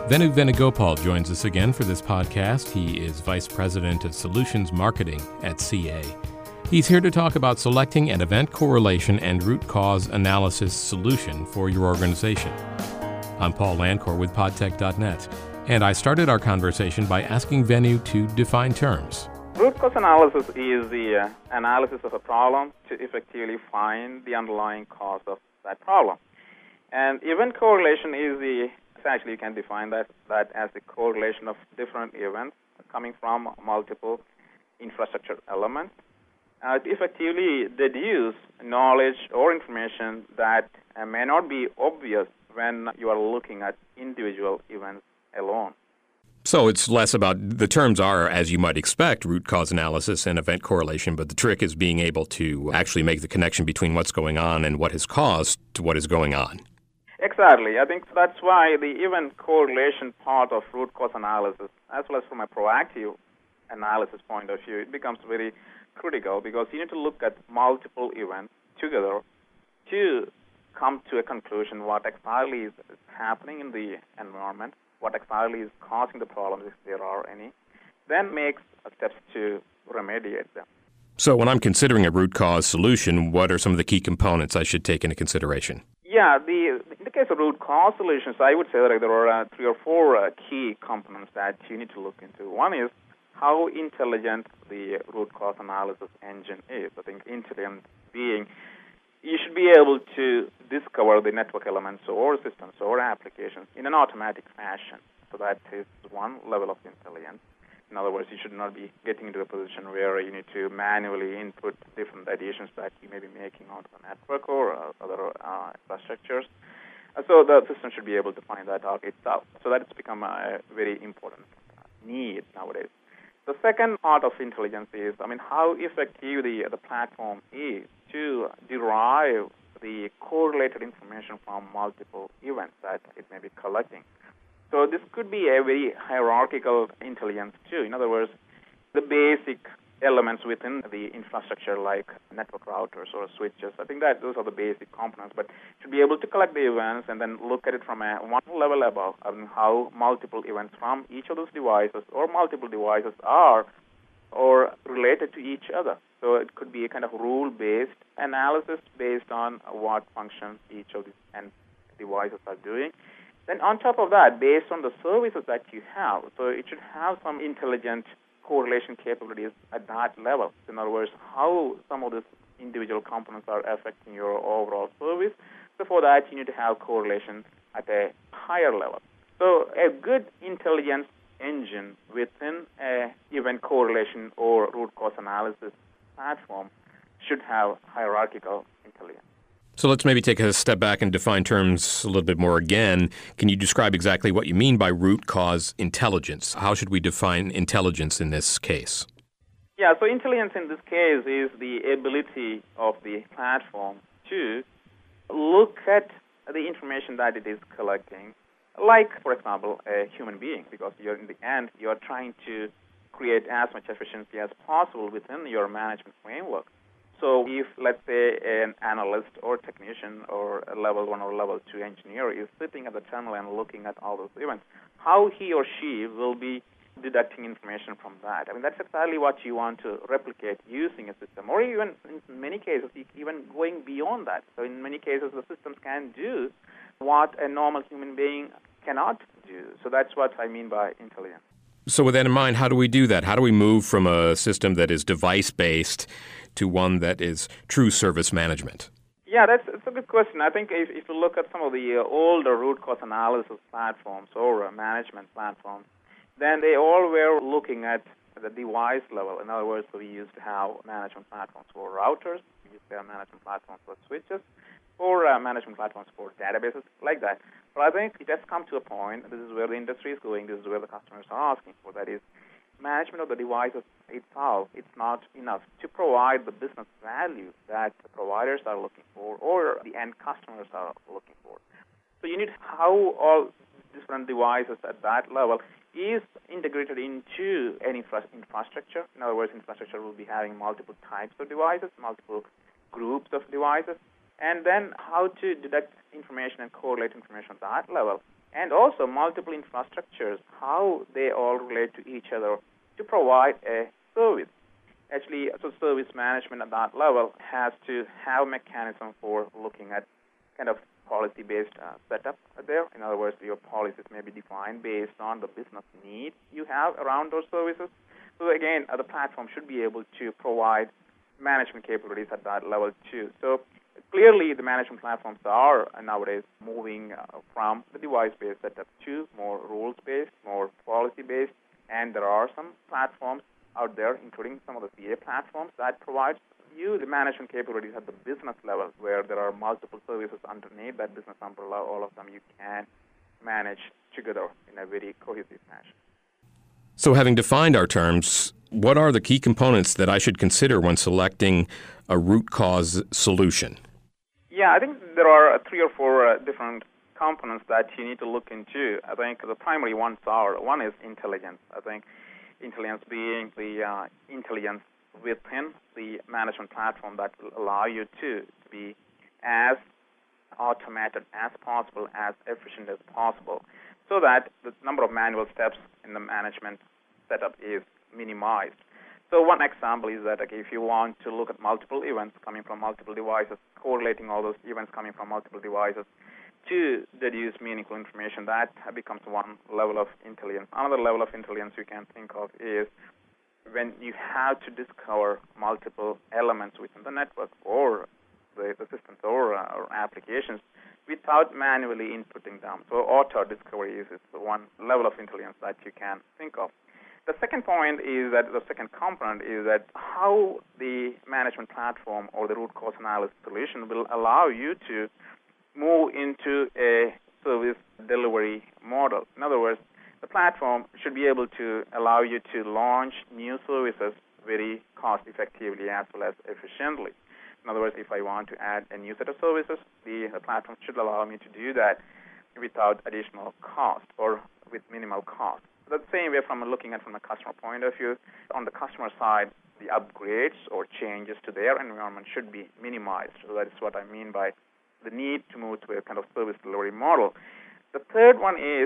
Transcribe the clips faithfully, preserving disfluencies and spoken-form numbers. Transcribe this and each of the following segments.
Venu Venugopal joins us again for this podcast. He is Vice President of Solutions Marketing at C A. He's here to talk about selecting an event correlation and root cause analysis solution for your organization. I'm Paul Landcore with podtech dot net, and I started our conversation by asking Venu to define terms. Root cause analysis is the uh, analysis of a problem to effectively find the underlying cause of that problem. And event correlation is the, actually you can define that, that as the correlation of different events coming from multiple infrastructure elements uh, to effectively deduce knowledge or information that uh, may not be obvious when you are looking at individual events alone. So it's less about, the terms are, as you might expect, root cause analysis and event correlation, but the trick is being able to actually make the connection between what's going on and what has caused to what is going on. Exactly. I think that's why the event correlation part of root cause analysis, as well as from a proactive analysis point of view, it becomes very critical because you need to look at multiple events together to come to a conclusion what exactly is happening in the environment, what exactly is causing the problems, if there are any, then makes steps to remediate them. So when I'm considering a root cause solution, what are some of the key components I should take into consideration? Yeah, the, in the case of root cause solutions, I would say that there are uh, three or four uh, key components that you need to look into. One is how intelligent the root cause analysis engine is. I think intelligent being, you should be able to discover the network elements or systems or applications in an automatic fashion. So that is one level of intelligence. In other words, you should not be getting into a position where you need to manually input different additions that you may be making onto the network or uh, other uh, infrastructures. Uh, so the system should be able to find that out itself. So that has become a very important need nowadays. The second part of intelligence is, I mean, how effective the, the platform is to derive the correlated information from multiple events that it may be collecting. So this could be a very hierarchical intelligence too. In other words, the basic elements within the infrastructure like network routers or switches, I think that those are the basic components, but should be able to collect the events and then look at it from a one level above, I mean, how multiple events from each of those devices or multiple devices are or related to each other. So it could be a kind of rule-based analysis based on what function each of these end devices are doing. Then on top of that, based on the services that you have, so it should have some intelligent correlation capabilities at that level. In other words, how some of these individual components are affecting your overall service. So for that, you need to have correlation at a higher level. So a good intelligence engine within a event correlation or root cause analysis platform should have hierarchical intelligence. So let's maybe take a step back and define terms a little bit more again. Can you describe exactly what you mean by root cause intelligence? How should we define intelligence in this case? Yeah, so intelligence in this case is the ability of the platform to look at the information that it is collecting, like, for example, a human being, because you're in the end, you're trying to create as much efficiency as possible within your management framework. So if, let's say, an analyst or technician or a level one or level two engineer is sitting at the terminal and looking at all those events, how he or she will be deducting information from that. I mean, that's exactly what you want to replicate using a system, or even in many cases, even going beyond that. So in many cases, the systems can do what a normal human being cannot do. So that's what I mean by intelligence. So with that in mind, how do we do that? How do we move from a system that is device-based to one that is true service management? Yeah, that's, that's a good question. I think if, if you look at some of the uh, older root cause analysis platforms or uh, management platforms, then they all were looking at the device level. In other words, we used to have management platforms for routers, we used to have management platforms for switches, or uh, management platforms for databases, like that. But I think it has come to a point, this is where the industry is going, this is where the customers are asking for, that is, management of the devices itself, it's not enough to provide the business value that the providers are looking for or the end customers are looking for. So you need how all different devices at that level is integrated into any infra- infrastructure. In other words, infrastructure will be having multiple types of devices, multiple groups of devices, and then how to deduct information and correlate information at that level and also multiple infrastructures, how they all relate to each other to provide a service. Actually, so service management at that level has to have a mechanism for looking at kind of policy-based uh, setup there. In other words, your policies may be defined based on the business needs you have around those services. So again, uh, the platform should be able to provide management capabilities at that level too. So clearly, the management platforms are uh, nowadays moving uh, from the device-based setup to more rules-based, more policy-based, and there are some platforms out there, including some of the C A platforms, that provide you the management capabilities at the business level, where there are multiple services underneath that business umbrella. All of them you can manage together in a very cohesive fashion. So having defined our terms, what are the key components that I should consider when selecting a root cause solution? Yeah, I think there are three or four uh, different components that you need to look into. I think the primary ones are, one is intelligence. I think intelligence being the uh, intelligence within the management platform that will allow you to, to be as automated as possible, as efficient as possible, so that the number of manual steps in the management setup is minimized. So one example is that okay, if you want to look at multiple events coming from multiple devices, correlating all those events coming from multiple devices to deduce meaningful information, that becomes one level of intelligence. Another level of intelligence you can think of is when you have to discover multiple elements within the network or the, the systems or, uh, or applications without manually inputting them. So auto discovery is, is the one level of intelligence that you can think of. The second point is that the second component is that how the management platform or the root cause analysis solution will allow you to move into a service delivery model. In other words, the platform should be able to allow you to launch new services very cost-effectively as well as efficiently. In other words, if I want to add a new set of services, the, the platform should allow me to do that without additional cost or with minimal cost. The same way from looking at from a customer point of view, on the customer side, the upgrades or changes to their environment should be minimized. So that is what I mean by the need to move to a kind of service delivery model. The third one is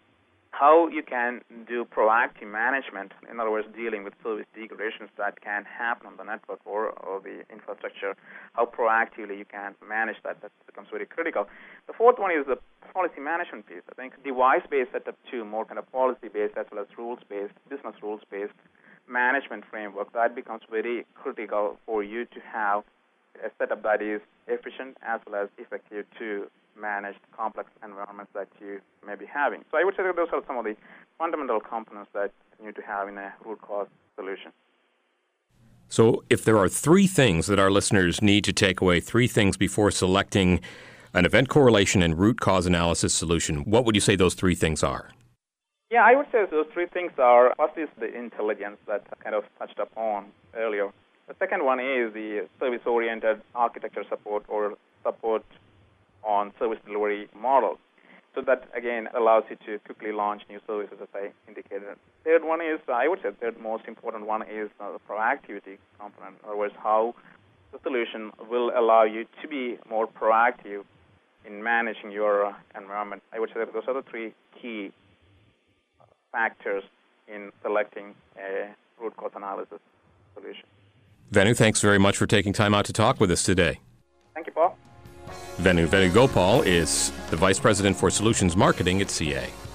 how you can do proactive management, in other words, dealing with service degradations that can happen on the network or, or the infrastructure, how proactively you can manage that. That becomes very critical. The fourth one is the policy management piece. I think device-based setup too, more kind of policy-based as well as rules-based, business rules-based management framework, that becomes very critical for you to have a setup that is efficient as well as effective to manage complex environments that you may be having. So I would say that those are some of the fundamental components that you need to have in a root cause solution. So if there are three things that our listeners need to take away, three things before selecting an event correlation and root cause analysis solution, what would you say those three things are? Yeah, I would say those three things are, first is the intelligence that I kind of touched upon earlier. The second one is the service-oriented architecture support or support on service delivery models. So that, again, allows you to quickly launch new services, as I indicated. Third one is, I would say the third most important one is uh, the proactivity component. In other words, how the solution will allow you to be more proactive in managing your uh, environment. I would say that those are the three key factors in selecting a root cause analysis solution. Venu, thanks very much for taking time out to talk with us today. Thank you, Paul. Venu Venugopal is the Vice President for Solutions Marketing at C A.